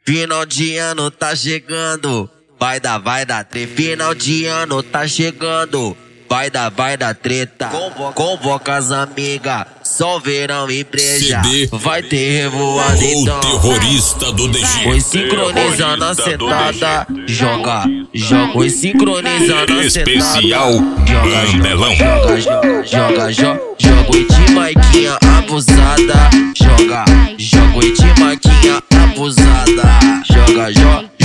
Final de ano tá chegando, vai dar treta. Final de ano tá chegando, vai dar treta. Convoca as amigas, só verão e breja. Vai ter revoada então. Terrorista do DG. Oi, sincroniza na sentada, joga. Oi, sincroniza na sentada. Especial Mandelão. Joga oi de Maiquinha abusada. Joga oi de Maiquinha abusada. Joga.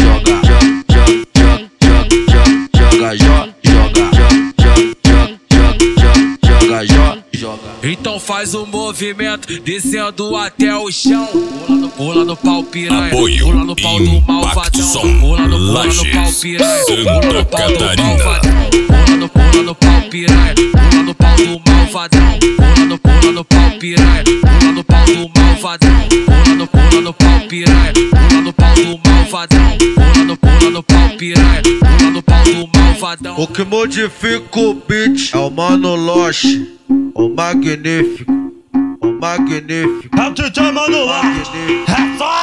Então faz o movimento, descendo até o chão. Pula no pau piranha, apoio pula no pau do malvadão. Pula no pau piranha, pula no pau do malvadão. Pula no pau piranha, pula no pau do malvadão. Pula no pau piranha, pula no pau do malvadão. Pula no pau piranha, pula no pau do malvadão. Pula no pau piranha, pula no pau do malvadão. O que modifica o beat é o Mano Loche, o magnífico, o magnífico. É o DJ Mano Loche, é só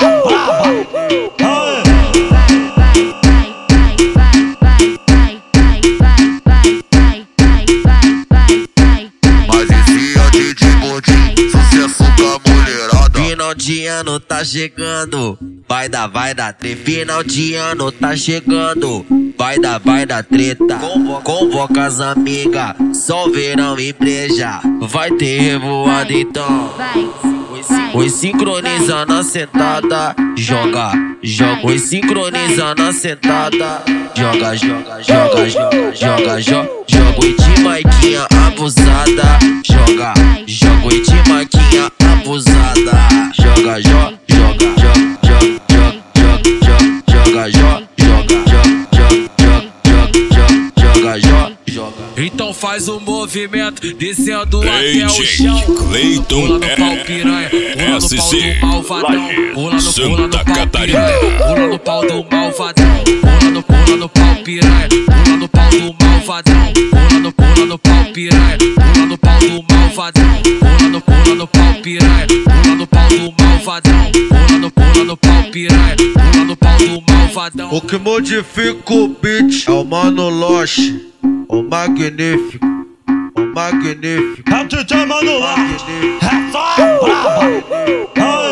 Mas esse é DJ Gordinho, sucesso com a mulherada. Final de ano tá chegando, vai dar treta. Final de ano tá chegando, vai dar treta. Convoca as amigas, só verão e breja. Vai ter revoada então. Oi, sincroniza na sentada, joga. Oi, sincroniza na sentada, joga. Oi de Maiquinha abusada. Joga oi de Maiquinha abusada. Joga. Então faz o movimento, descendo até o DJ chão. Cleiton Pula no pau piranha, pula no pau do malvadão. Pula no pau piranha, pula no pau do malvadão. Pula no pau piranha, pula no pau do malvadão. Pula no pau piranha, pula no pau do malvadão. Pula no pau piranha, pula no pau do malvadão. Pula no pau piranha, pula no pau do malvadão. O que modifica o beat é o Mano Loche, o magnífico, o magnífico. É o DJ Mano Loche, é só